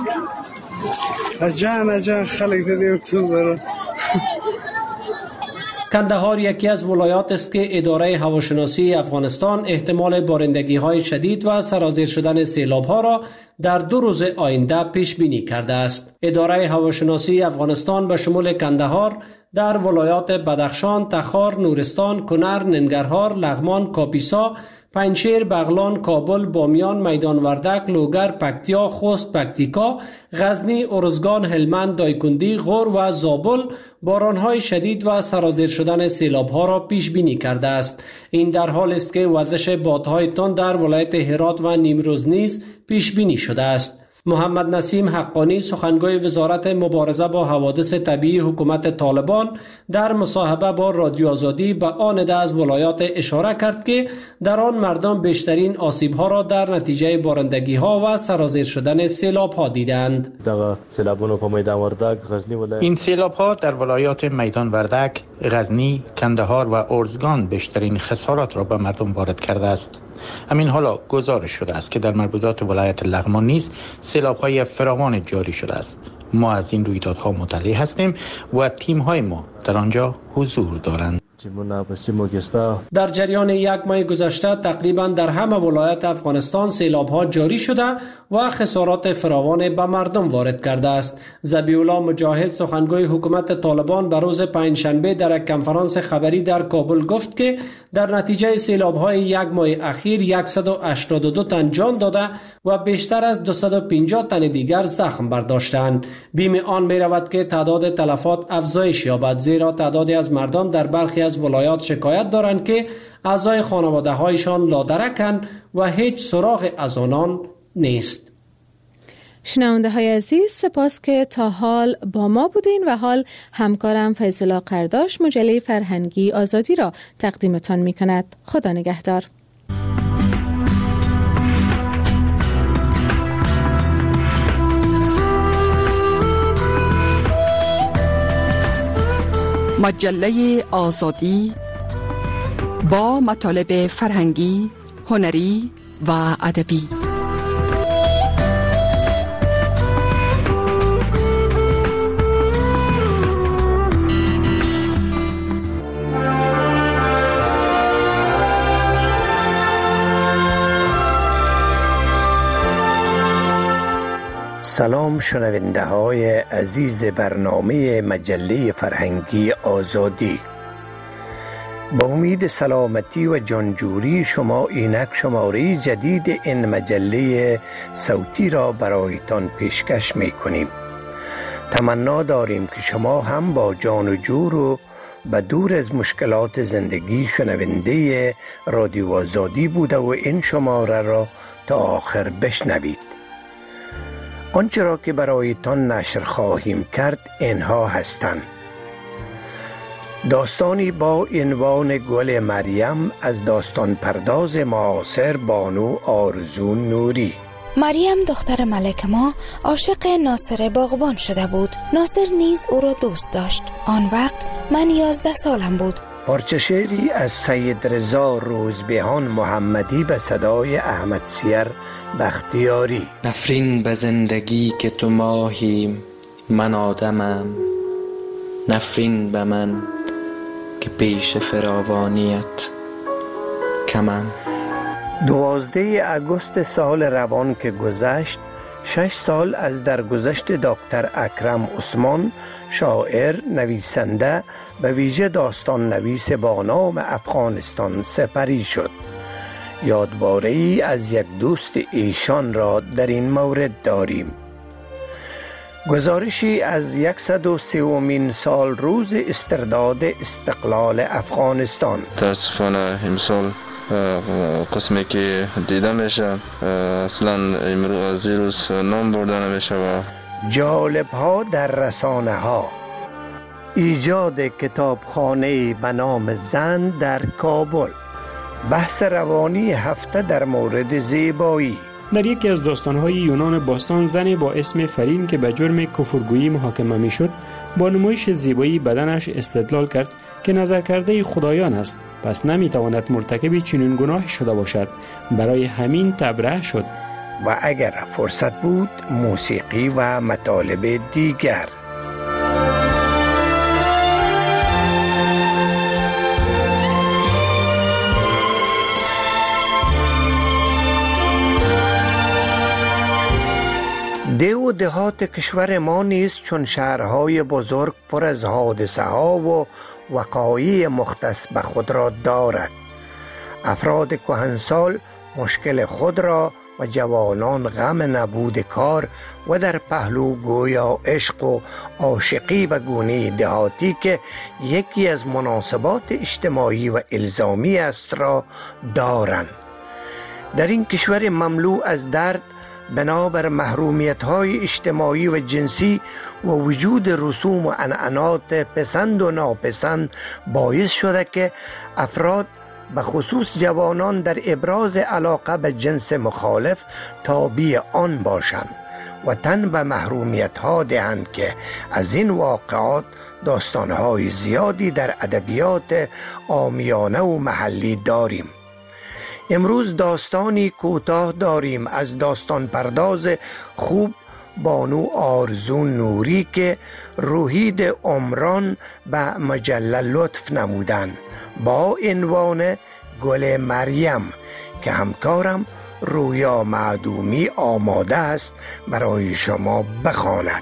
اجان خلق دیدیم تو برو. کندهار یکی از ولایات است که اداره هواشناسی افغانستان احتمال بارندگی‌های شدید و سرازیر شدن سیلاب‌ها را در 2 روز آینده پیش بینی کرده است. اداره هواشناسی افغانستان به شمول کندهار در ولایات بدخشان، تخار، نورستان، کنر، ننگرهار، لغمان، کاپیسا، پنجشیر، بغلان، کابل، بامیان، میدان وردک، لوگر، پکتیا، خوست، پکتیکا، غزنی، ارزگان، هلمند، دایکندی، غور و زابل بارانهای شدید و سرازیر شدن سیلاب‌ها را پیش بینی کرده است. این در حال است که وزش بادهای تند در ولایت هرات و نیمروز نیز پیش بینی شده است. محمد نسیم حقانی سخنگوی وزارت مبارزه با حوادث طبیعی حکومت طالبان در مصاحبه با رادیو آزادی به آن عده از ولایات اشاره کرد که در آن مردم بیشترین آسیب‌ها را در نتیجه بارندگی‌ها و سرازیر شدن سیلاب‌ها دیدند. این سیلاب‌ها در ولایات میدان وردک، غزنی، کندهار و ارزگان بیشترین خسارات را به مردم وارد کرده است. همین حالا گزارش شده است که در مربوطات ولایت لغمان نیز سیلاب‌های فراوان جاری شده است. ما از این رویدادها مطلع هستیم و تیم‌های ما در آنجا حضور دارند. در جریان 1 ماه گذشته تقریبا در همه ولایات افغانستان سیلاب‌ها جاری شده و خسارات فراوان به مردم وارد کرده است. ذبیح‌الله مجاهد سخنگوی حکومت طالبان به روز پنجشنبه در یک کنفرانس خبری در کابل گفت که در نتیجه سیلاب‌های 1 ماه اخیر 182 تن جان داده و بیشتر از 250 تن دیگر زخم برداشتند. بیم آن می‌رود که تعداد تلفات افزایش یابد، زیرا تعدادی از مردم در برخی از ولایات شکایت دارند که اعضای خانواده‌هایشان لادرکند و هیچ سراغ از آنان نیست. شنونده های عزیز، سپاس که تا حال با ما بودین و حال همکارم فیض‌الله قرداش مجله فرهنگی آزادی را تقدیمتان می کند. خدا نگهدار. مجله آزادی با مطالب فرهنگی، هنری و ادبی. سلام شنونده های عزیز برنامه مجله فرهنگی آزادی. با امید سلامتی و جانجوری شما اینک شماره جدید این مجله صوتی را برایتان پیشکش می کنیم. تمنا داریم که شما هم با جان و جور و به دور از مشکلات زندگی شنونده رادیو آزادی بوده و این شماره را تا آخر بشنوید. آنچه را که برایتان نشر خواهیم کرد اینها هستند: داستانی با عنوان گل مریم از داستان پرداز معاصر بانو آرزو نوری. مریم دختر ملک ما عاشق ناصر باغبان شده بود. ناصر نیز او را دوست داشت. آن وقت من 11 سالم بود. پارچه شعری از سید رضا روزبهان محمدی به صدای احمد سیر بختیاری. نفرین به زندگی که تو ماهی من آدمم، نفرین به من که پیش فراوانیت کمم. 12 آگوست سال روان که گذشت، 6 سال از درگذشت دکتر اکرم عثمان، شاعر، نویسنده، به ویژه داستان نویس با نام افغانستان سپری شد. یادباره‌ای از یک دوست ایشان را در این مورد داریم. گزارشی از 130مین سال روز استرداد استقلال افغانستان. متاسفانه امسال قسمی که دیده میشه اصلا از روز نام برده نمیشه. و جالب ها در رسانه ها. ایجاد کتابخانه به نام زن در کابل. بحث روانی هفته در مورد زیبایی. در یکی از داستان‌های یونان باستان زنی با اسم فرین که به جرم کفرگویی محاکمه می‌شد با نمایش زیبایی بدنش استدلال کرد که نظر کرده خدایان است، پس نمی‌تواند مرتکب چنین گناهی شده باشد. برای همین تبرئه شد. و اگر فرصت بود موسیقی و مطالب دیگر. ده و دهات کشور ما نیز چون شهرهای بزرگ پر از حادثه ها و وقایع مختص به خود را دارد. افراد کهنسال مشکل خود را و جوانان غم نبود کار و در پهلو گویا عشق و عاشقی به گونه دهاتی که یکی از مناسبات اجتماعی و الزامی است را دارند. در این کشور مملو از درد بنابر محرومیت‌های اجتماعی و جنسی و وجود رسوم و عنعنات پسند و ناپسند باعث شده که افراد به خصوص جوانان در ابراز علاقه به جنس مخالف تابع آن باشند و تن به محرومیت‌ها دهند که از این واقعات داستان‌های زیادی در ادبیات عامیانه و محلی داریم. امروز داستانی کوتاه داریم از داستان پرداز خوب بانو آرزو نوری که روحید عمران به مجله لطف نمودند با عنوان گل مریم که همکارم رویا معدومی آماده است برای شما بخواند.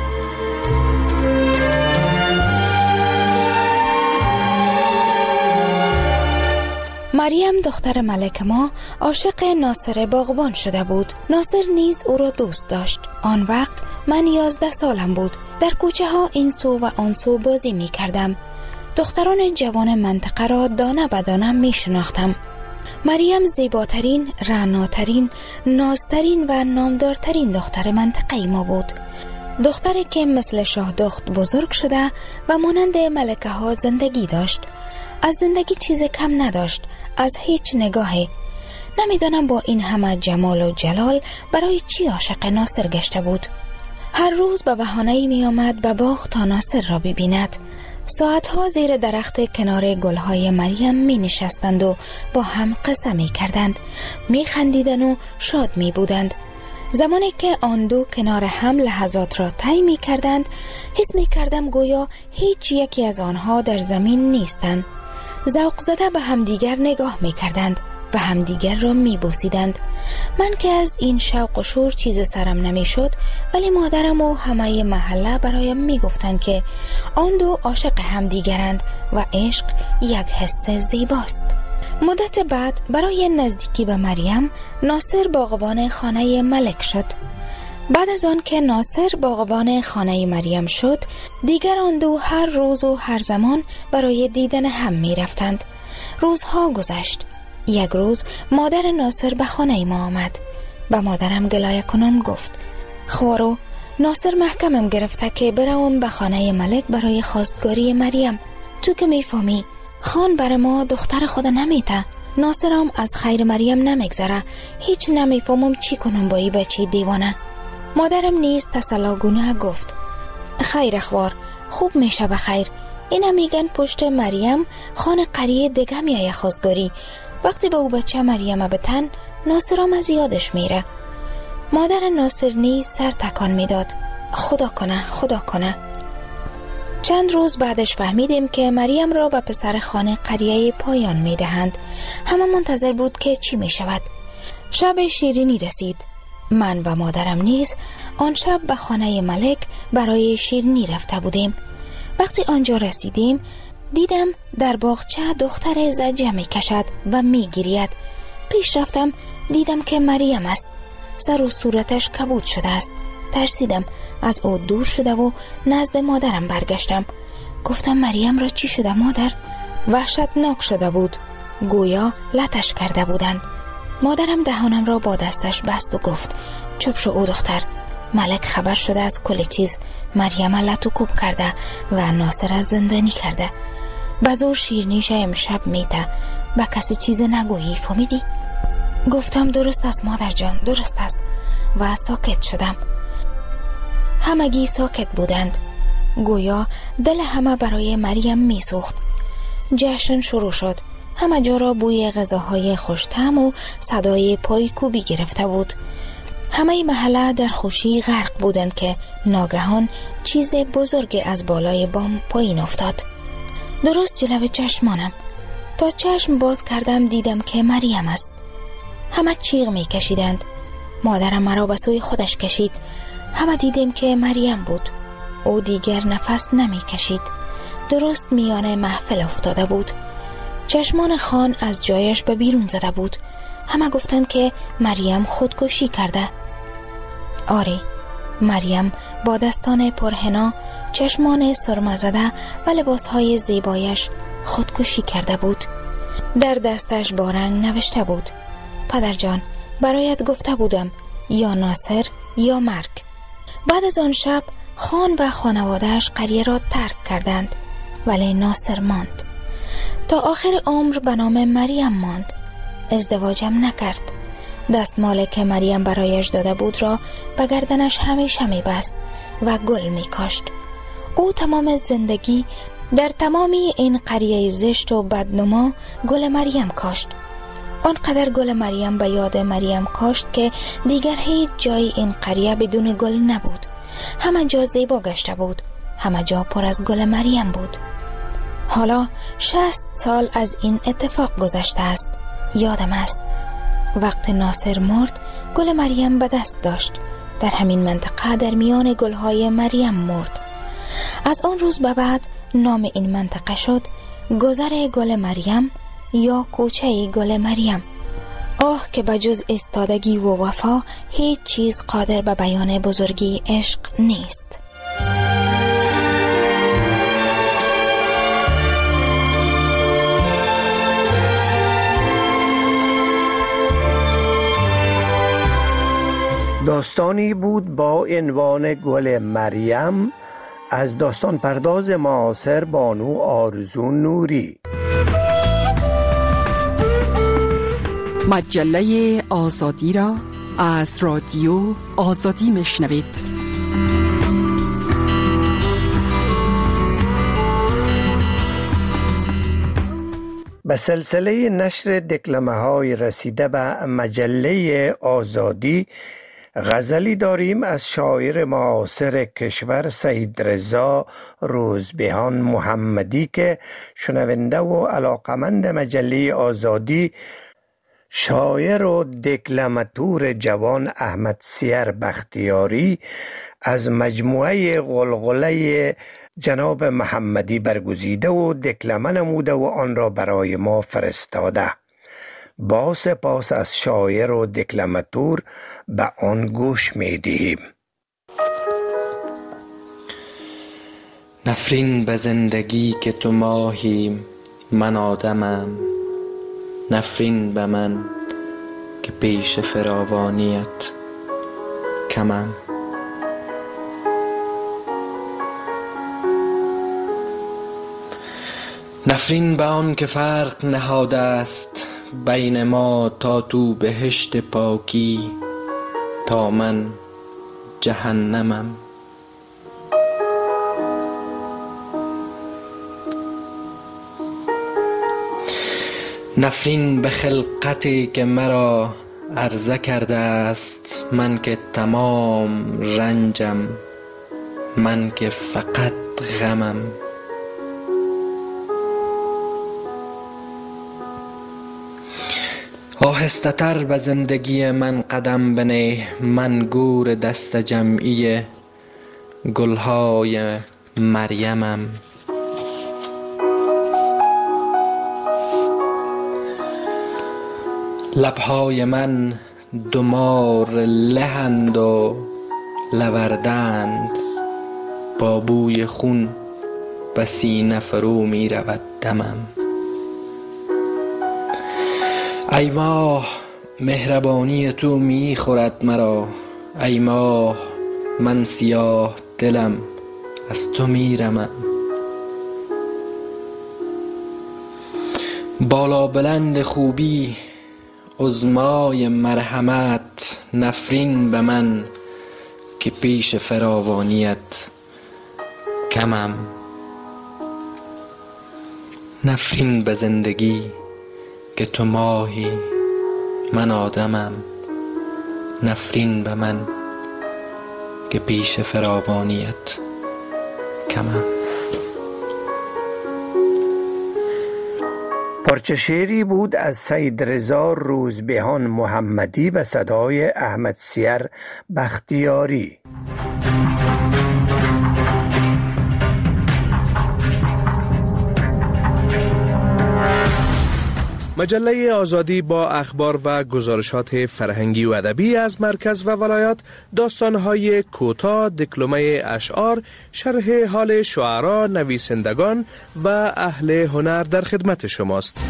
مریم دختر ملک ما عاشق ناصر باغبان شده بود. ناصر نیز او را دوست داشت. آن وقت من 11 سالم بود. در کوچه ها این سو و آن سو بازی می کردم. دختران جوان منطقه را دانه به دانه می شناختم. مریم زیباترین، رعناترین، نازترین و نامدارترین دختر منطقه ما بود. دختری که مثل شاهدخت بزرگ شده و مانند ملکه ها زندگی داشت. از زندگی چیز کم نداشت، از هیچ نگاهی. نمیدانم با این همه جمال و جلال برای چی عاشق ناصر گشته بود. هر روز به بهانه‌ای می آمد به باغ تا ناصر را ببیند. ساعتها زیر درخت کنار گلهای مریم می نشستند و با هم قصه می کردند، می خندیدند و شاد می بودند. زمانی که آن دو کنار هم لحظات را طی می کردند، حس می کردم گویا هیچ یکی از آنها در زمین نیستند. ذوق زده به همدیگر نگاه می کردند و همدیگر را می بوسیدند. من که از این شوق و شور چیز سرم نمی شد، ولی مادرم و همه محله برایم می گفتند که آن دو عاشق همدیگرند و عشق یک حس زیباست. مدت بعد برای نزدیکی به مریم ناصر باغبان خانه ملک شد. بعد از آن که ناصر باغبان خانه مریم شد، دیگر آن دو هر روز و هر زمان برای دیدن هم می رفتند. روزها گذشت. یک روز مادر ناصر به خانه ما آمد. به مادرم گلایه کنان گفت: خوارو، ناصر محکمم گرفته که بروم به خانه ملک برای خواستگاری مریم. تو که می فهمی خان بر ما دختر خود نمیته. ناصرم از خیر مریم نمیگذره. هیچ نمیفهمم چی کنم با این بچه دیوانه. مادرم نیز تسلاگونه گفت: خیر خوار، خوب میشه بخیر. اینا میگن پشت مریم خان قریه دیگه میایه خواستگاری. وقتی به او بچه مریم بتن، ناصرم از یادش میره. مادر ناصر نیز سر تکان میداد: خدا کنه، خدا کنه. چند روز بعدش فهمیدیم که مریم را به پسر خانه قریه پایان میدهند. همه منتظر بود که چی میشود. شب شیرینی رسید. من و مادرم نیز آن شب به خانه ملک برای شیرینی رفته بودیم. وقتی آنجا رسیدیم دیدم در باغچه دختر زجه می کشد و می گرید. پیش رفتم دیدم که مریم است. سر و صورتش کبود شده است. ترسیدم، از او دور شده و نزد مادرم برگشتم. گفتم مریم را چی شده مادر؟ وحشتناک شده بود. گویا لطش کرده بودند. مادرم دهانم را با دستش بست و گفت: چوب شو او دختر، ملک خبر شده از کل چیز. مریم لطو کوب کرده و ناصر از زندانی کرده. بزور شیرنیش امشب میته. با کسی چیز نگویی، فهمیدی؟ گفتم درست است مادر جان، درست است، و ساکت شدم. همگی ساکت بودند. گویا دل همه برای مریم میسوخت. جشن شروع شد. همه جا را بوی غذاهای خوش‌طعم و صدای پای کوبی گرفته بود. همه محله در خوشی غرق بودند که ناگهان چیز بزرگی از بالای بام پایین افتاد. درست جلو چشمانم. تا چشم باز کردم دیدم که مریم است. همه چیغ می کشیدند. مادرم مرا به سوی خودش کشید. همه دیدیم که مریم بود. او دیگر نفس نمی کشید. درست میان محفل افتاده بود. چشمان خان از جایش به بیرون زده بود. همه گفتند که مریم خودکشی کرده. آری، مریم با دستان پرحنا، چشمان سرمه زده و لباسهای زیبایش خودکشی کرده بود. در دستش با رنگ نوشته بود: پدر جان، برایت گفته بودم یا ناصر یا مرگ. بعد از آن شب خان و خانوادهش قریه را ترک کردند، ولی ناصر ماند. تا آخر عمر به نام مریم ماند. ازدواجم نکرد. دستمالی که مریم برایش داده بود را به گردنش همیشه می بست و گل می کاشت. او تمام زندگی در تمامی این قریه زشت و بدنما گل مریم کاشت. آنقدر گل مریم به یاد مریم کاشت که دیگر هیچ جای این قریه بدون گل نبود. همه جا زیبا گشته بود. همه جا پر از گل مریم بود. حالا 60 سال از این اتفاق گذشته است. یادم است وقت ناصر مرد گل مریم به دست داشت. در همین منطقه در میان گلهای مریم مرد. از آن روز به بعد نام این منطقه شد گذر گل مریم یا کوچه گل مریم. آه که بجز ایستادگی و وفا هیچ چیز قادر به بیان بزرگی عشق نیست. داستانی بود با عنوان گل مریم از داستان پرداز معاصر بانو آرزو نوری. مجله آزادی را از رادیو آزادی میشنوید. به سلسله نشر دکلمه های رسیده به مجله آزادی غزلی داریم از شاعر معاصر کشور سید رضا روزبهان محمدی که شنونده و علاقمند مجله آزادی شاعر و دکلماتور جوان احمد سیر بختیاری از مجموعه غلغله جناب محمدی برگزیده و دکلمه نموده و آن را برای ما فرستاده. با سپاس از شاعر و دکلماتور به آن گوش می دهیم. نفرین به زندگی که تو ماهی من آدمم، نفرین به من که پیش فراوانیت کمم. نفرین به آن که فرق نهاده است بین ما، تا تو بهشت پاکی تا من جهنمم. نفرین به خلقتی که مرا عرضه کرده است، من که تمام رنجم، من که فقط غمم. آهسته تر به زندگی من قدم بنه، من گور دست جمعی گلهای مریمم. لبهای من دمار لهند و لوردند، با بوی خون به سینه فرو می رود دمم. ای ماه مهربانی تو می خورد مرا، ای ماه من سیاه دلم از تو می رمم. بالا بلند خوبی عظمای مرحمت، نفرین به من که پیش فراوانیت کمم. نفرین به زندگی که تو ماهی من آدمم، نفرین به من که پیش فراوانیت کمم. پارچه شعری بود از سید رضا روزبهان محمدی به صدای احمد سیر بختیاری. مجله آزادی با اخبار و گزارشات فرهنگی و ادبی از مرکز و ولایات، داستان‌های کوتاه، دکلمه اشعار، شرح حال شعرا، نویسندگان و اهل هنر در خدمت شماست.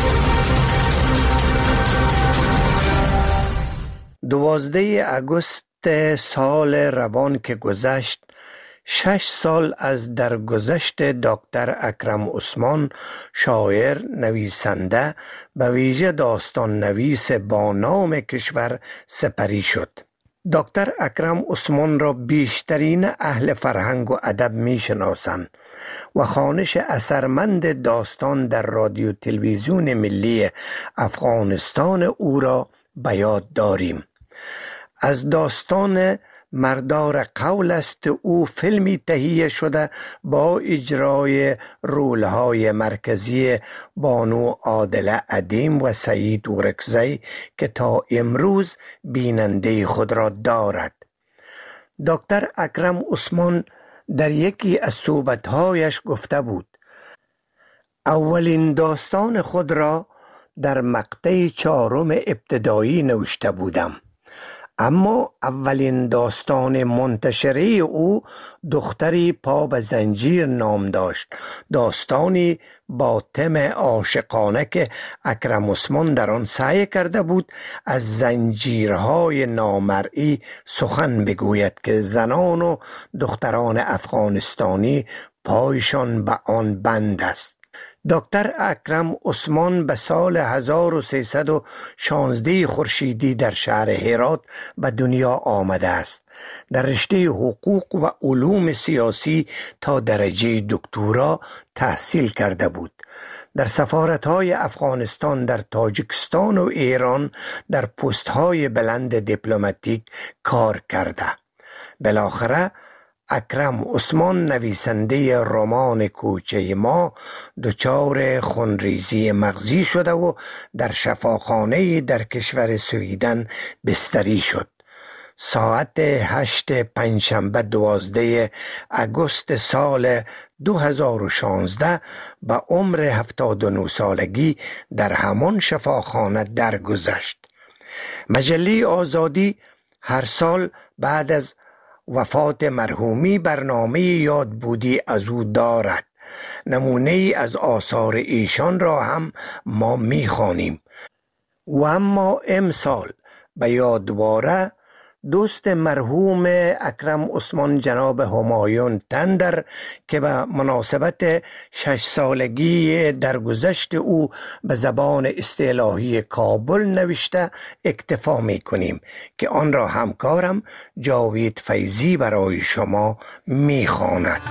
12 اگست سال روان که گذشت، 6 سال از درگذشت دکتر اکرم عثمان، شاعر، نویسنده، به ویژه داستان نویس با نام کشور سپری شد. دکتر اکرم عثمان را بیشترین اهل فرهنگ و ادب می شناسند و خوانش اثرمند داستان در رادیو تلویزیون ملی افغانستان او را به یاد داریم. از داستان مردار قول است او فیلمی تهیه شده با اجرای رولهای مرکزی بانو عادله ادیم و سعید ورکزی که تا امروز بیننده خود را دارد. دکتر اکرم عثمان در یکی از صحبتهایش گفته بود: اولین داستان خود را در مقطع 4 ابتدایی نوشته بودم، اما اولین داستان منتشره او دختری پا به زنجیر نام داشت، داستانی با تم عاشقانه که اکرم عثمان در آن سعی کرده بود از زنجیرهای نامرئی سخن بگوید که زنان و دختران افغانستانی پایشان به آن بند است. دکتر اکرم عثمان به سال 1316 خورشیدی در شهر هرات به دنیا آمده است. در رشته حقوق و علوم سیاسی تا درجه دکترا تحصیل کرده بود. در سفارت‌های افغانستان در تاجیکستان و ایران در پست‌های بلند دیپلماتیک کار کرده. بالاخره اکرم عثمان نویسنده رمان کوچه ما دچار خونریزی مغزی شده و در شفاخانه در کشور سویدن بستری شد. ساعت 8 پنجشنبه 12 اگست سال 2016 به عمر 79 سالگی در همان شفاخانه درگذشت. مجله آزادی هر سال بعد از وفات مرحومی برنامه یادبودی از او دارد. نمونه از آثار ایشان را هم ما می‌خوانیم. و اما امسال به یادواره دوست مرحوم اکرم عثمان جناب همایون تندر که به مناسبت 6 سالگی درگذشت او به زبان اصطلاحی کابل نوشته اکتفا می کنیم که آن را همکارم جاوید فیضی برای شما می خواند.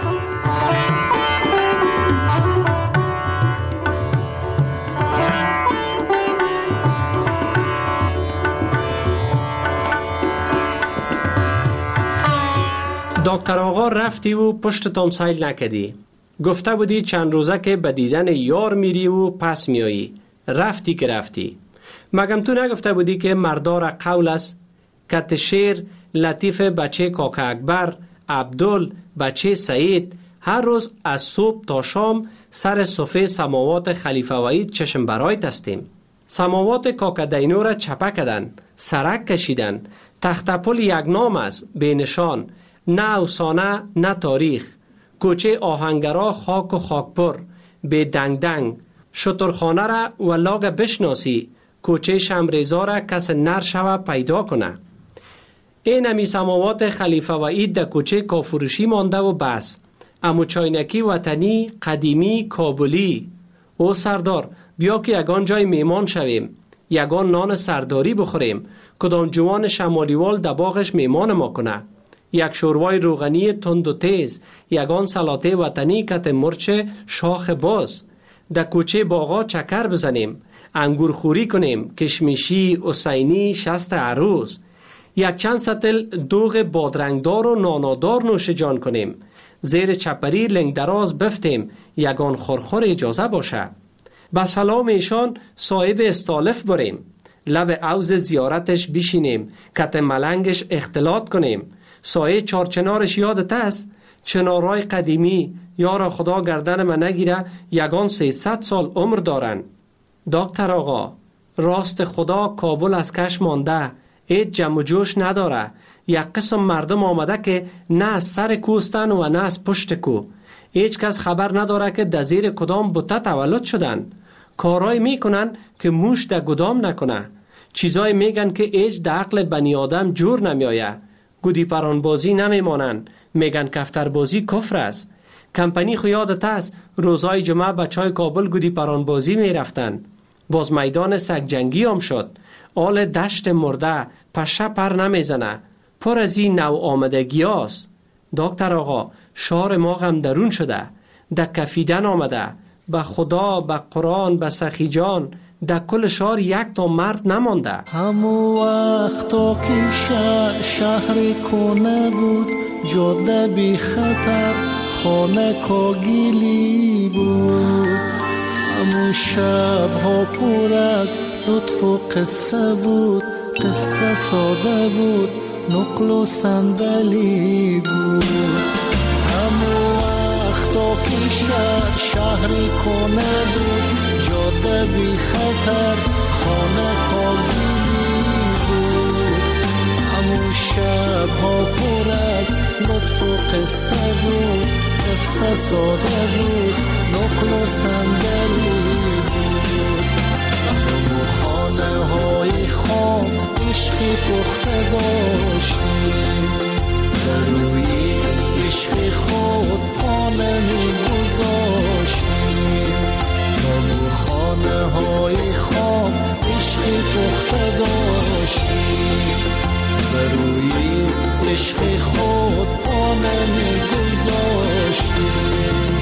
دکتر آقا رفتی و پشتتان سیل نکدی. گفته بودی چند روزه که به دیدن یار میری و پس میایی. رفتی که رفتی. مگم تو نگفته بودی که مردار قول است؟ کت شیر، لطیف بچه کاکا اکبر، عبدال بچه سعید هر روز از صبح تا شام سر صفحه سماوات خلیفه وحید چشم برایت هستیم. سماوات کاکا دینو را چپه کردن، سرک کشیدن. تخت پل یک نام است، به نشان، نه افسانه نه تاریخ. کوچه آهنگرا خاک و خاکپر، به دنگ دنگ. شترخانه را ولاگ بشناسی، کوچه شمریزا را کس نر شوه پیدا کنه. این همی سماوات خلیفه وحید در کوچه کافروشی مانده و بس. امو چاینکی وطنی قدیمی کابلی. او سردار بیا که یگان جای میمان شویم، یگان نان سرداری بخوریم. کدام جوان شمالیوال در باغش میمان ما کنه. یک شوروای روغنی تند و تیز، یگان سلاطه وطنی کت مرچ شاخ باز. در کوچه باغا چکر بزنیم، انگور خوری کنیم، کشمیشی، حسینی، شست عروس. یک چند سطل دوغ بادرنگدار و نانادار نوش جان کنیم. زیر چپری لنگ دراز بفتیم، یگان خورخور اجازه باشه. به سلام ایشان صاحب استالف بریم، لب عوض زیارتش بشینیم، کت ملنگش اختلاط کنیم. سایه چارچنارش یادت است؟ چنارای قدیمی، یارا خدا گردن من نگیره، یگان 300 سال عمر دارن. دکتر آقا، راست خدا کابل از کش مانده، هیچ جمع و جوش نداره. یک قسم مردم آمده که نه از سر کوستن و نه از پشت کو. هیچ کس خبر نداره که در زیر کدام بوته تولد شدن. کارای میکنن که موش در گدام نکنه. چیزای میگن که هیچ در عقل بنی آدم جور نمیآیه. گودی پران بازی نمیمانن، میگن کفتر بازی کفر است. کمپنی خو یادت است روزای جمعه بچهای کابل گودی پران بازی میرفتن. باز میدان سگ جنگی هم شد. آل دشت مرده پشه پر نمیزنه، پر از این نو آمدگی هاست. دکتر آقا، شار ما غم درون شده، در کفیدن آمده. به خدا، به قرآن، به سخی جان، در کل شار یک تا مرد نمانده. همو وقتا که شهر کنه بود، جاده بی خطر، خانه کاگیلی بود. همو شب ها پر از لطف و قصه بود، قصه ساده بود، نقل و صندلی بود. همو وقتا که شهری کنه بود، جاده بی خطر، خانه کاگیلی بود. همو شب ها پر از لطف و قصه بود، قصه ساده بود، نقل و صندلی بود. همو خانه های خام عشقی پخته داشتیم، در روی عشق خود پا نمی گذاشتیم. همو خانه های خام عشقی پخته داشتیم، در روی عشق خود پا نمی گذاشتیم.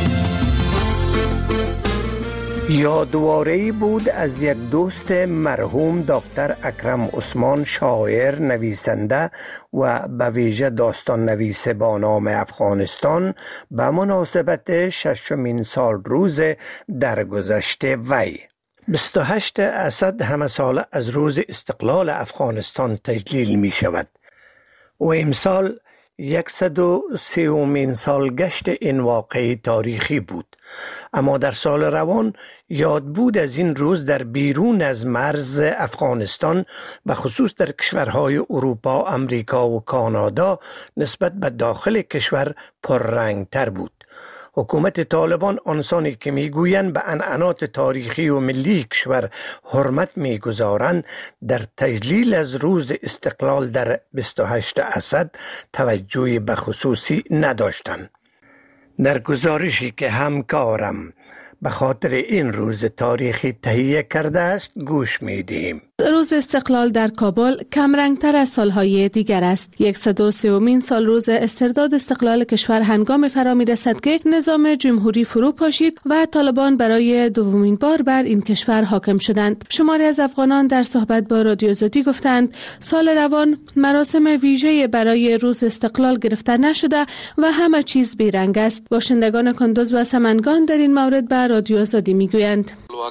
یادواره‌ای بود از یک دوست مرحوم دکتر اکرم عثمان، شاعر، نویسنده و به ویژه داستان نویس با نام افغانستان، به مناسبت 6مین سال روز درگذشت وی. 28 اسد همه سال از روز استقلال افغانستان تجلیل می شود و امسال 130مین سالگشت این واقعه تاریخی بود. اما در سال روان یاد بود از این روز در بیرون از مرز افغانستان، به خصوص در کشورهای اروپا، امریکا و کانادا، نسبت به داخل کشور پررنگتر بود. حکومت طالبان آنسانی که میگویند به عنعنات تاریخی و ملی کشور حرمت میگذارند، در تجلیل از روز استقلال در 28 اسد توجهی به خصوصی نداشتند. در گزارشی که همکارم به خاطر این روز تاریخی تهیه کرده است گوش میدیم. روز استقلال در کابل کمرنگتر از سالهای دیگر است. 130مین سال روز استرداد استقلال کشور هنگام فرا می‌رسد که نظام جمهوری فرو پاشید و طالبان برای دومین بار بر این کشور حاکم شدند. شماری از افغانان در صحبت با رادیو آزادی گفتند سال روان مراسم ویژه برای روز استقلال گرفته نشده و همه چیز بیرنگ است. باشندگان کندوز و سمنگان در این مورد به رادیو آزادی میگویند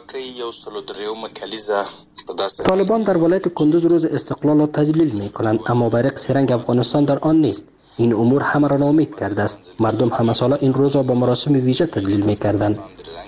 طالبان در ولایت کندوز روز استقلال را تجلیل می کنند، اما بیرق سرنگ افغانستان در آن نیست. این امور همه را ناامید کرده است. مردم همه ساله این روز را با مراسم ویژه تجلیل می کردند.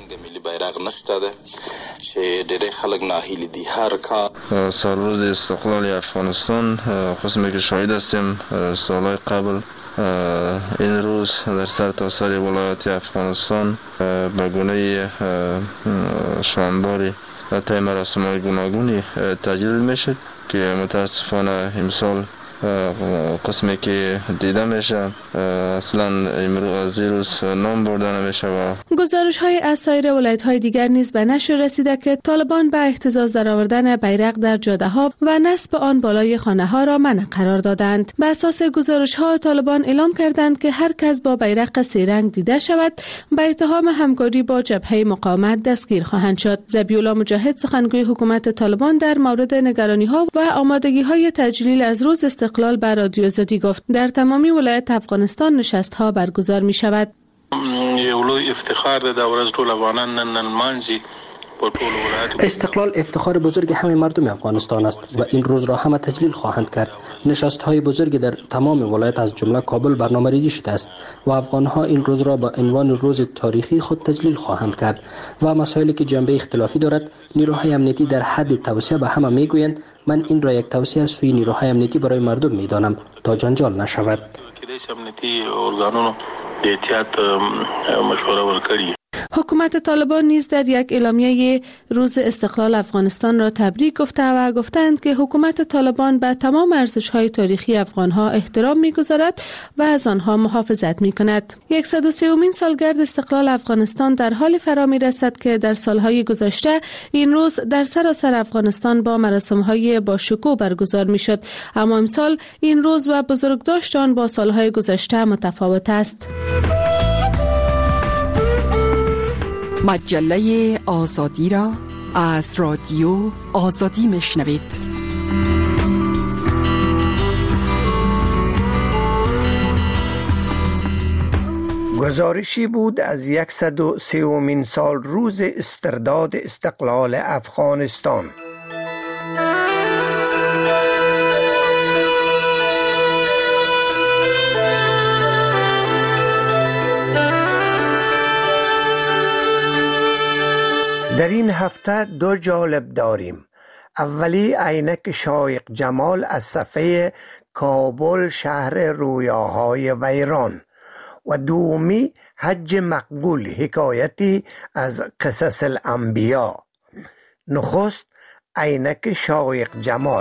سال روز استقلال افغانستان خصوصی که شاهد هستیم سالهای قبل این روز در سرتاسر ولایات افغانستان به گونه شانداری طی مراسم‌های گوناگونی تجلیل میشد که متاسفانه امسال قسمی که دیده میشه اصلا امروز روز نام برده نمیشه. و گزارش های از سایر ولایت های دیگر نیز به نشر رسیده که طالبان به اهتزاز درآوردن بیرق در جاده ها و نصب آن بالای خانه ها را منع قرار دادند. به اساس گزارش ها طالبان اعلام کردند که هر کس با بیرق سه رنگ دیده شود به اتهام همکاری با جبهه مقاومت دستگیر خواهند شد. ذبیح‌الله مجاهد سخنگوی حکومت طالبان در مورد نگرانی ها و آمادگی های تجلیل از روز استقلال به رادیو آزادی گفت در تمامی ولایت افغانستان نشست ها برگزار می شود. یو لوی افتخار ده ورځ ټول افغانان نن مانځي. استقلال افتخار بزرگ همه مردم افغانستان است و این روز را همه تجلیل خواهند کرد. نشست های بزرگ در تمام ولایت از جمله کابل برنامه‌ریزی شده است و افغان ها این روز را با عنوان روز تاریخی خود تجلیل خواهند کرد و مسائلی که جنبه اختلافی دارد نیروهای امنیتی در حد توصیه به همه میگویند. من این را یک توصیه از سوی نیروهای امنیتی برای مردم میدانم تا جنجال نشود. حکومت طالبان نیز در یک اعلامیه روز استقلال افغانستان را تبریک گفته و گفتند که حکومت طالبان به تمام ارزش‌های تاریخی افغان‌ها احترام می‌گذارد و از آنها محافظت می‌کند. 103مین سالگرد استقلال افغانستان در حال فرا می‌رسد که در سال‌های گذشته این روز در سراسر افغانستان با مراسم‌های با شکوه برگزار می‌شد، اما امسال این روز و بزرگداشت آن با سال‌های گذشته متفاوت است. مجله آزادی را از رادیو آزادی میشنوید. گزارشی بود از 103مین سال روز استرداد استقلال افغانستان. در این هفته دو جالب داریم. اولی عینک شایق جمال از صفحه کابل شهر رویاهای ویران و دومی حج مقبول حکایتی از قصص الانبیا. نخست عینک شایق جمال.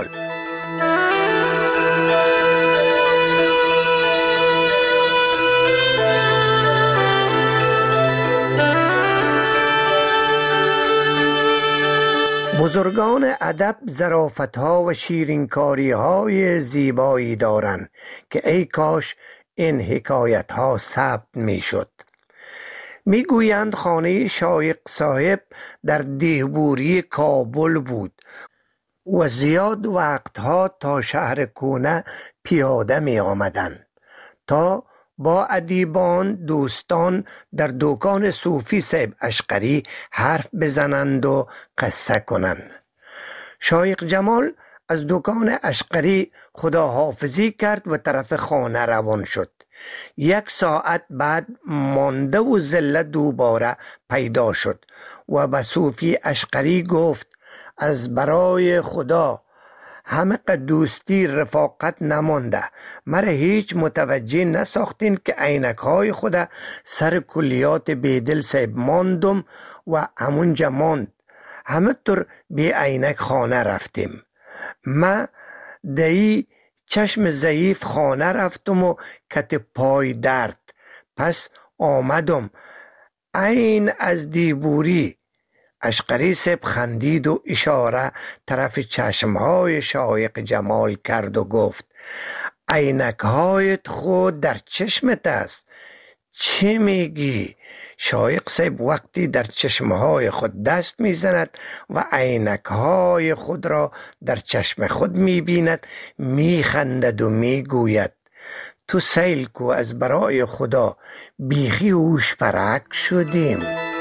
بزرگان ادب ظرافت‌ها و شیرینکاری‌های زیبایی دارند که ای کاش این حکایت‌ها ثبت می‌شد. می‌گویند خانه شایق صاحب در دیهبوری کابل بود و زیاد وقتها تا شهر کونه پیاده می‌آمدند تا با ادیبان دوستان در دکان صوفی صاحب اشقری حرف بزنند و قصه کنند. شایق جمال از دکان اشقری خداحافظی کرد و طرف خانه روان شد. 1 ساعت بعد مانده و ذله دوباره پیدا شد و به صوفی اشقری گفت از برای خدا همه دوستی رفاقت نمانده، مرا هیچ متوجه نساختین که عینک های خود سر کلیات بیدل صاحب ماندم و همونجا ماند. همه طور بی عینک خانه رفتیم. من دایی چشم ضعیف خانه رفتم و کت پای درد، پس آمدم عین از دیبوری. اشقری صاحب خندید و اشاره طرف چشمهای شایق جمال کرد و گفت عینک‌هایت خود در چشمت است. چه میگی؟ شایق صاحب وقتی در چشمهای خود دست میزند و عینک‌های خود را در چشم خود میبیند، میخندد و میگوید تو سیل کو از برای خدا بیخی هوش پرک شدیم.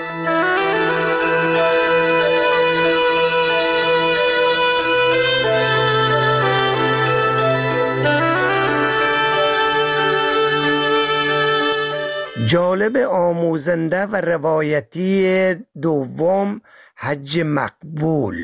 جالب آموزنده و روایتی دوم حج مقبول.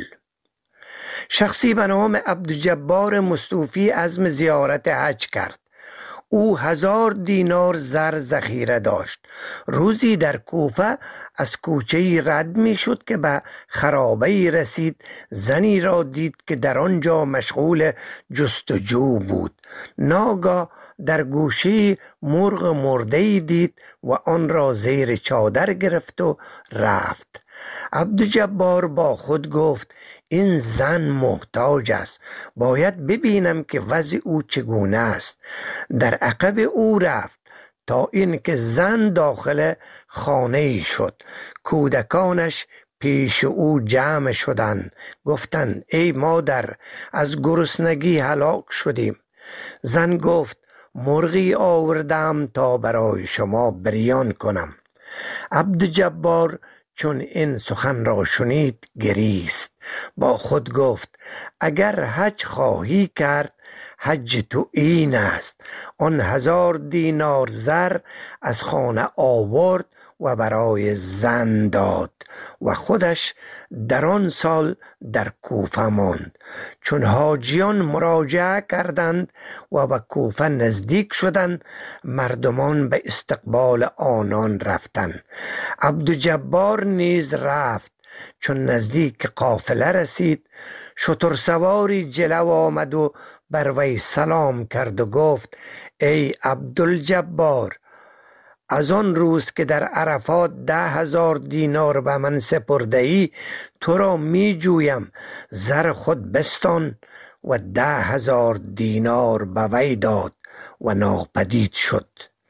شخصی به نام عبدالجبار مصطفی عزم زیارت حج کرد. او 1000 دینار زر ذخیره داشت. روزی در کوفه از کوچه‌ای رد می شد که به خرابه‌ای رسید. زنی را دید که در آنجا مشغول جستجو بود. ناگاه در گوشه مرغ مرده‌ای دید و آن را زیر چادر گرفت و رفت. عبدالجبار با خود گفت این زن محتاج است، باید ببینم که وضع او چگونه است. در عقب او رفت تا اینکه زن داخل خانه ای شد. کودکانش پیش او جمع شدند. گفتند ای مادر، از گرسنگی هلاک شدیم. زن گفت مرغی آوردم تا برای شما بریان کنم. عبدالجبار چون این سخن را شنید گریست. با خود گفت اگر حج خواهی کرد حج تو این است. آن 1000 دینار زر از خانه آورد و برای زن داد و خودش در آن سال در کوفه ماند. چون حاجیان مراجعه کردند و به کوفه نزدیک شدند، مردمان به استقبال آنان رفتند. عبدالجبار نیز رفت. چون نزدیک قافله رسید، شترسواری جلو آمد و بر وی سلام کرد و گفت ای عبدالجبار، از آن روز که در عرفات 10,000 دینار به من سپرده ای، تو را می جویم. زر خود بستان و 10,000 دینار به وی داد و ناپدید شد.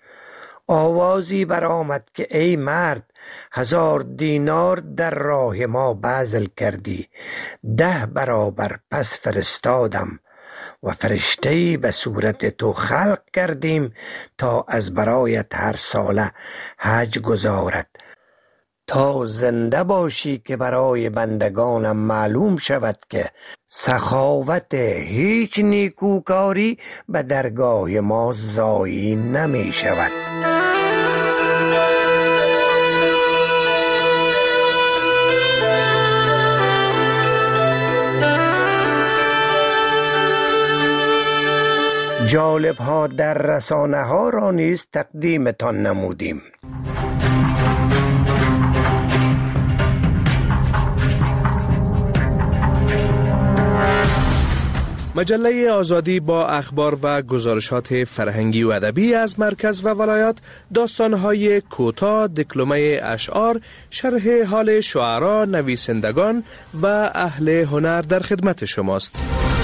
آوازی برآمد که ای مرد، 1000 دینار در راه ما بذل کردی. 10 برابر پس فرستادم و فرشته‌ای به صورت تو خلق کردیم تا از برایت هر ساله حج گزارد، تا زنده باشی که برای بندگانم معلوم شود که سخاوت هیچ نیکوکاری به درگاه ما ضایع نمی شود. جالب ها در رسانه ها را نیز تقدیمتان نمودیم. مجله آزادی با اخبار و گزارشات فرهنگی و ادبی از مرکز و ولایات، داستان‌های کوتاه، دکلمه اشعار، شرح حال شعرا، نویسندگان و اهل هنر در خدمت شماست.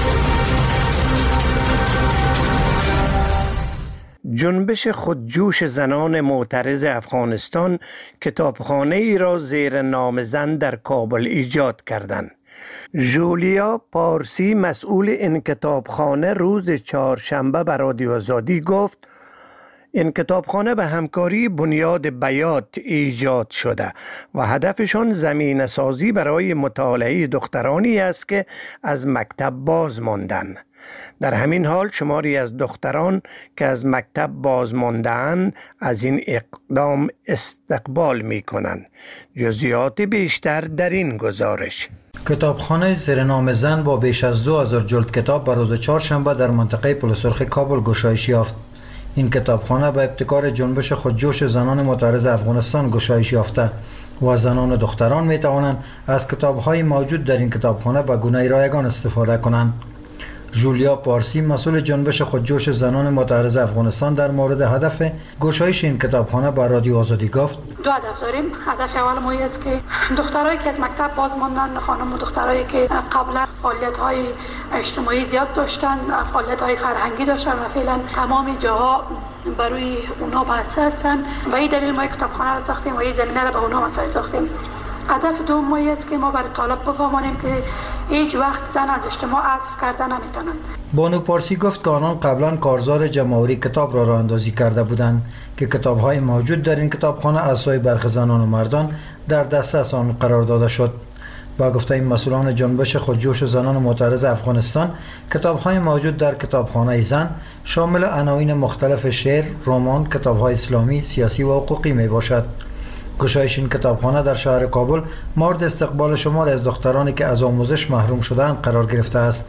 جنبش خودجوش زنان معترض افغانستان کتابخانه ای را زیر نام زن در کابل ایجاد کردند. جولیا پارسی مسئول این کتابخانه روز چهارشنبه به رادیو آزادی گفت این کتابخانه به همکاری بنیاد بیات ایجاد شده و هدفشان زمینه سازی برای مطالعه دخترانی است که از مکتب باز ماندند. در همین حال شماری از دختران که از مکتب باز مانده‌اند از این اقدام استقبال می کنند. جزئیات بیشتر در این گزارش. کتابخانه زیر نام زن با بیش از 2000 جلد کتاب به روز چهارشنبه در منطقه پل سرخ کابل گشایش یافت. این کتابخانه به ابتکار جنبش خودجوش زنان معترض افغانستان گشایش یافته و زنان و دختران می توانند از کتاب‌های موجود در این کتابخانه به گونه رایگان استفاده کنند. جولیا پارسی مسئول جنبش خودجوش زنان معترض افغانستان در مورد هدف گشایش این کتابخانه با رادیو آزادی گفت: دو هدف داریم. هدف اول ما است که دخترایی که از مکتب باز ماندن، خانم و دخترایی که قبلا فعالیت‌های اجتماعی زیاد داشتن، فعالیت‌های فرهنگی داشتن و فعلا تمام جاها برای اونها بحث هستن و این دلیل ما کتابخانه را ساختیم و این زمینه را به اونها مساعد ساختیم. هدف دوم ما است که ما برای طالب بفهمانیم که هیچ وقت زن از اجتماع حذف کرده نمیتونن. بانو پارسی گفت که آنان قبلا کارزار جمع‌آوری کتاب را راه اندازی کرده بودند که کتاب‌های موجود در این کتابخانه از سوی برخی زنان و مردان در دسترس آن قرار داده شد. با گفته این مسئولان جنبش خودجوش زنان معترض افغانستان، کتاب‌های موجود در کتابخانه زن شامل عناوین مختلف شعر، رمان، کتاب‌های اسلامی، سیاسی و حقوقی میباشد. گشایش این کتابخانه در شهر کابل مورد استقبال شمار از دخترانی که از آموزش محروم شدند قرار گرفته است.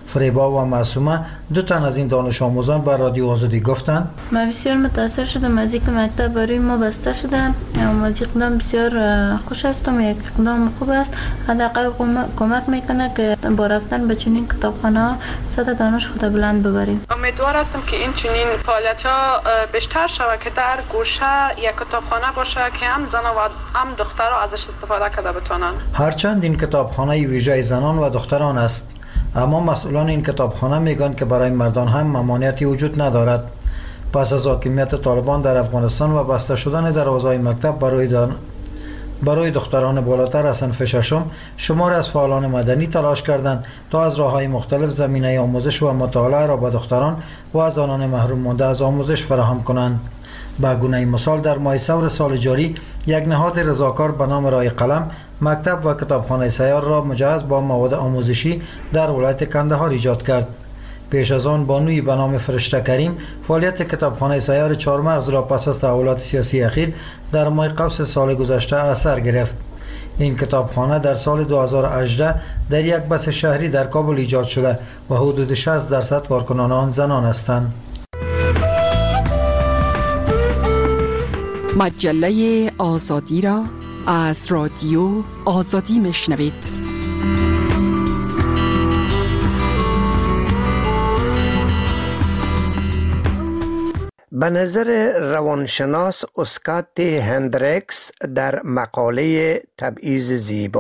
فریبا و معصومه، 2 تن از این دانش آموزان به رادیو آزادی گفتند: من بسیار متاثر شدم از اینکه مکتب برای ما بسته شده. از اقدام بسیار خوش هستم، یک اقدام خوب است. حداقل کمک میکنه که با رفتن به چنین کتابخانه سطح دانش خود بلند ببریم. امیدوار هستم که این چنین فعالیت‌ها بیشتر شود که در گوشه یک کتابخانه باشه که هم زن و هم دخترها ازش استفاده کرده بتونن. هرچند این کتابخانه ویژه زنان و دختران است، اما مسئولان این کتابخانه میگن که برای مردان هم ممانعتی وجود ندارد. پس از حاکمیت طالبان در افغانستان و بسته شدن دروازه‌های مکتب برای دختران بالاتر از صنف ششم، شمار از فعالان مدنی تلاش کردند تا از راه‌های مختلف زمینه آموزش و مطالعه را به دختران و زنان محروم مانده از آموزش فراهم کنند. به گونه مثال در ماه ثور سال جاری، یک نهاد رضاکار به نام رای قلم مکتب و کتابخانه سیار را مجهز با مواد آموزشی در ولایت کندهار ایجاد کرد. پیش از آن بانوی به نام فرشته کریم فعالیت کتابخانه سیار چهارمغز را پس از تحولات سیاسی اخیر در ماه قوس سال گذشته از سر گرفت. این کتابخانه در سال 2018 در یک بس شهری در کابل ایجاد شده و حدود 60% کارکنان آن زنان هستند. مجله آزادی را از رادیو آزادی میشنوید. به نظر روانشناس اسکات هندرکس در مقاله تبعیض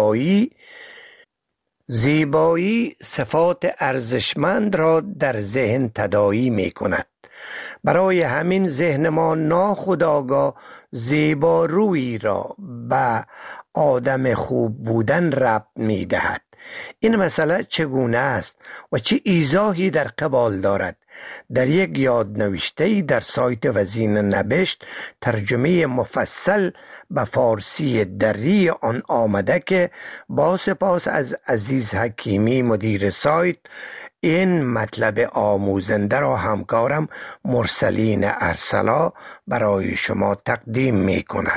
زیبایی صفات ارزشمند را در ذهن تداعی می کند. برای همین ذهن ما ناخودآگاه زیبارویی را به آدم خوب بودن ربط می دهد. این مسئله چگونه است و چه ایضاحی در قبال دارد؟ در یک یادنوشته در سایت وزین نبشت ترجمه مفصل به فارسی دری آن آمده که با سپاس از عزیز حکیمی مدیر سایت، این مطلب آموزنده را همکارم مرسلین ارسلا برای شما تقدیم می کند.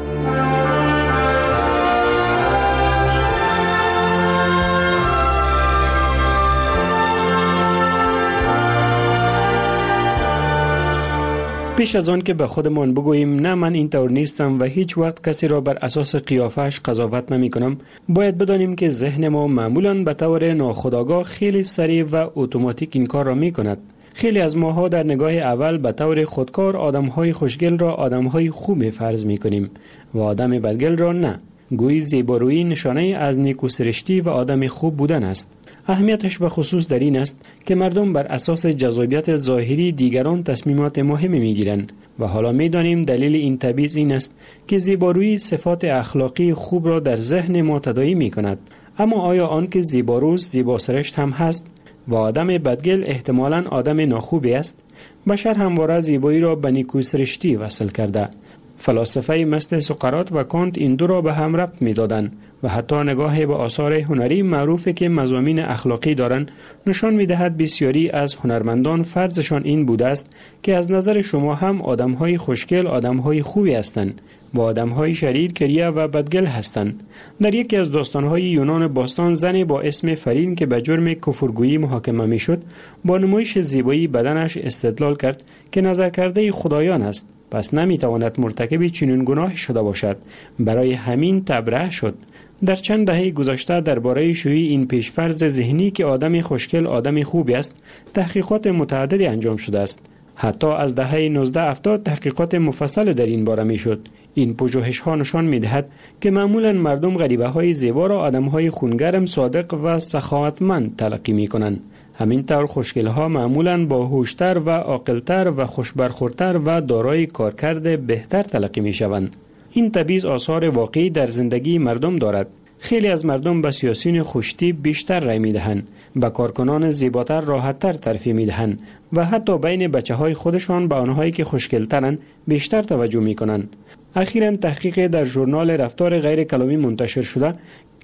پیش از آن که به خودمان بگوییم نه من این طور نیستم و هیچ وقت کسی را بر اساس قیافش قضاوت نمی کنم، باید بدانیم که ذهن ما معمولاً به طور ناخودآگاه خیلی سریع و اتوماتیک این کار را می کند. خیلی از ماها در نگاه اول به طور خودکار آدم‌های خوشگل را آدم‌های خوب فرض می کنیم و آدم بدگل را نه. گویی زیبارویی نشانه از نیکوسرشتی و آدم خوب بودن است. اهمیتش به خصوص در این است که مردم بر اساس جذابیت ظاهری دیگران تصمیمات مهمی میگیرند و حالا میدانیم دلیل این تبعیض این است که زیبارویی صفات اخلاقی خوب را در ذهن ما تداعی می کند. اما آیا آن که زیباروست زیباسرشت هم هست و آدم بدگل احتمالاً آدم ناخوبی است؟ بشر همواره زیبایی را به نیکوسرشتی وصل کرده. فلاسفه مثل سقراط و کانت این دو را به هم ربط می دادن و حتی نگاه به آثار هنری معروفی که مضامین اخلاقی دارند نشان می دهد بسیاری از هنرمندان فرضشان این بوده است که از نظر شما هم آدمهای خوشگل آدمهای خوبی هستند و آدمهای شریر کریه و بدگل هستند. در یکی از داستانهای یونان باستان زنی با اسم فرین که به جرم کفرگویی محاکمه می شد با نمایش زیبایی بدنش استدلال کرد که نظرکرده خدایان است، پس نمیتواند مرتکب چنین گناهی شده باشد. برای همین تبرئه شد. در چند دهه گذشته درباره شیوع این پیشفرض ذهنی که آدم خوشگل آدم خوبی است تحقیقات متعددی انجام شده است. حتی از دهه 1970 تحقیقات مفصل در این باره میشد. این پژوهش ها نشان میدهد که معمولا مردم غریبه های زیبا را آدم های خونگرم، صادق و سخاوتمند تلقی می کنند. همین طور خوشگل ها معمولا باهوشتر و عاقلتر و خوشبرخوردتر و دارای کارکرد بهتر تلقی می شوند. این تبعیض آثار واقعی در زندگی مردم دارد. خیلی از مردم به سیاسیون خوشتیپ بیشتر رای می دهند، به کارکنان زیباتر راحتتر ترفیع می دهند و حتی بین بچه های خودشان به آنهایی که خوشگلترند بیشتر توجه می کنند. اخیراً تحقیق در ژورنال رفتار غیر کلامی منتشر شده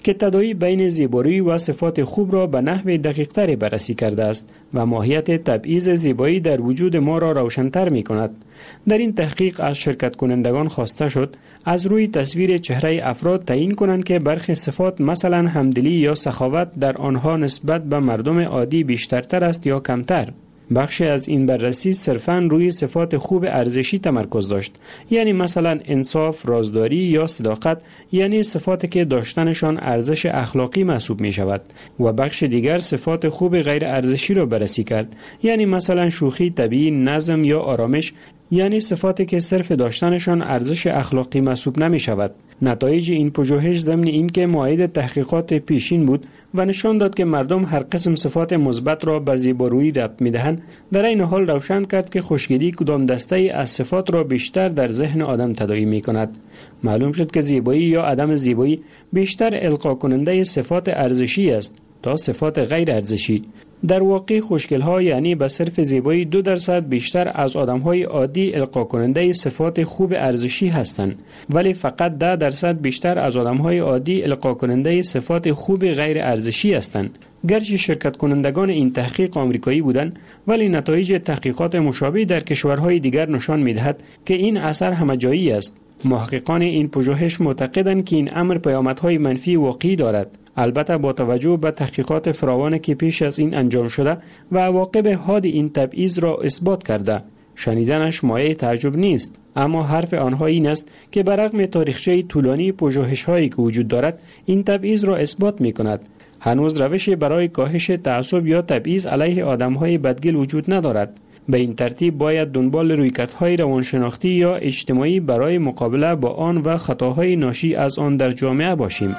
که تداعی بین زیبایی و صفات خوب را به نحو دقیق‌تری بررسی کرده است و ماهیت تبعیض زیبایی در وجود ما را روشن‌تر می‌کند. در این تحقیق از شرکت کنندگان خواسته شد از روی تصویر چهره افراد تعیین کنند که برخی صفات مثلا همدلی یا سخاوت در آنها نسبت به مردم عادی بیشترتر است یا کمتر. بخشی از این بررسی صرفاً روی صفات خوب ارزشی تمرکز داشت، یعنی مثلا انصاف، رازداری یا صداقت، یعنی صفاتی که داشتنشان ارزش اخلاقی محسوب می شود، و بخش دیگر صفات خوب غیر ارزشی را بررسی کرد، یعنی مثلا شوخی طبیعی، نظم یا آرامش، یعنی صفاتی که صرف داشتنشان ارزش اخلاقی محسوب نمی شود. نتایج این پژوهش ضمن اینکه مؤید تحقیقات پیشین بود و نشان داد که مردم هر قسم صفات مثبت را به زیبارویی ربط می‌دهند، در این حال روشن کرد که خوشگلی کدام دسته از صفات را بیشتر در ذهن آدم تداعی می‌کند. معلوم شد که زیبایی یا عدم زیبایی بیشتر القا کننده صفات ارزشی است تا صفات غیر ارزشی. در واقع خوشگل‌ها یعنی به صرف زیبایی 2% بیشتر از آدم‌های عادی القا کننده صفات خوب ارزشی هستند، ولی فقط 10% بیشتر از آدم‌های عادی القا کننده صفات خوب غیر ارزشی هستند. گرچه شرکت کنندگان این تحقیق آمریکایی بودند، ولی نتایج تحقیقات مشابه در کشورهای دیگر نشان می‌دهد که این اثر همه‌جایی است. محققان این پژوهش معتقدند که این امر پیامدهای منفی واقعی دارد. البته با توجه به تحقیقات فراوانی که پیش از این انجام شده و عواقب حاد این تبعیض را اثبات کرده، شنیدنش مایه تعجب نیست. اما حرف آنها این است که برغم تاریخچه طولانی پژوهش‌هایی که وجود دارد، این تبعیض را اثبات می‌کند. هنوز روشی برای کاهش تعصب یا تبعیض علیه آدم‌های بدگل وجود ندارد. به این ترتیب باید دنبال رویکردهای روانشناختی یا اجتماعی برای مقابله با آن و خطاهای ناشی از آن در جامعه باشیم.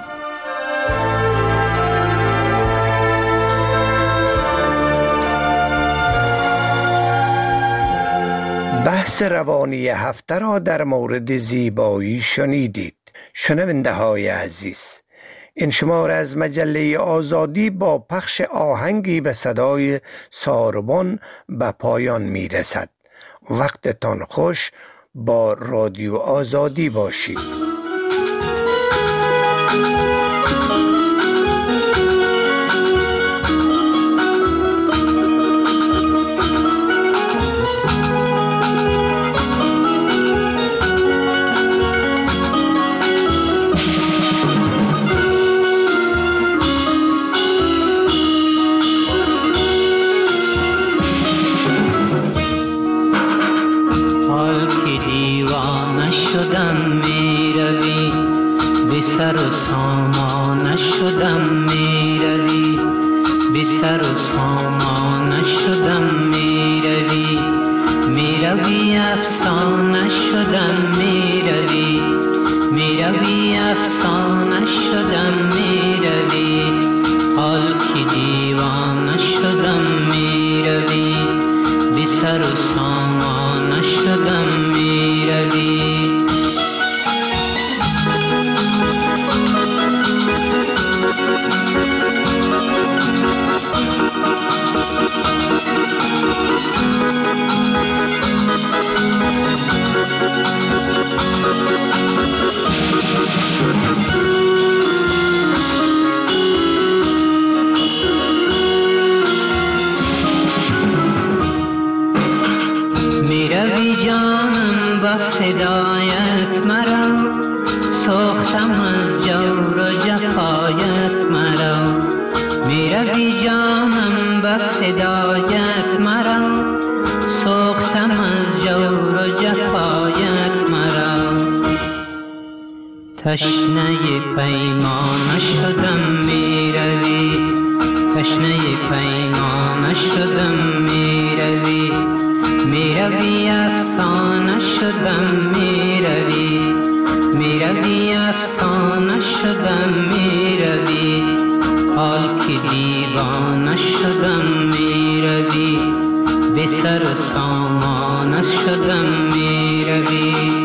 بحث روانی هفته را در مورد زیبایی شنیدید. شنونده های عزیز، این شماره از مجله آزادی با پخش آهنگی به صدای ساربان به پایان می رسد. وقتتان خوش، با رادیو آزادی باشید. سر و سامان شدم میروی، بی سر و سامان شدم میروی، میروی افسانه شدم میروی، میروی افسانه شدم میروی، حال که دیوانه شدم میروی، بی سر و سامان شدم میروی. میروی جانم با فدایت مرا، سوختم از جور و جفایت مرا، میروی جانم با فدایت مرا، سوختم از جور و جفایت مرا، تشنه پیمانه شدم میروی، تشنه پیمانه شدم میروی، میروی افسانه شدم میروی، میروی افسانه شدم میروی، حال که دیوانه شدم میروی، به سر و سامانه شدم میروی.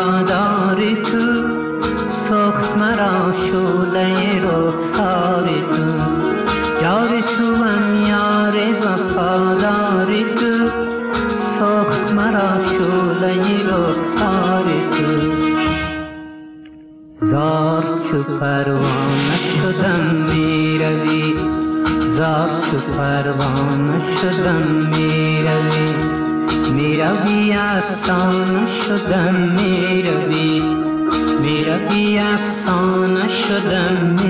وفادار تو، سخت مرا شعله رخسار تو. یار تو هم یار وفادار تو، سخت مرا شعله رخسار تو. زار چو پروانه شدم میروی، زار چو پروانه شدم میروی. میروی افسانه شدم میروی، میروی افسانه شدم میروی.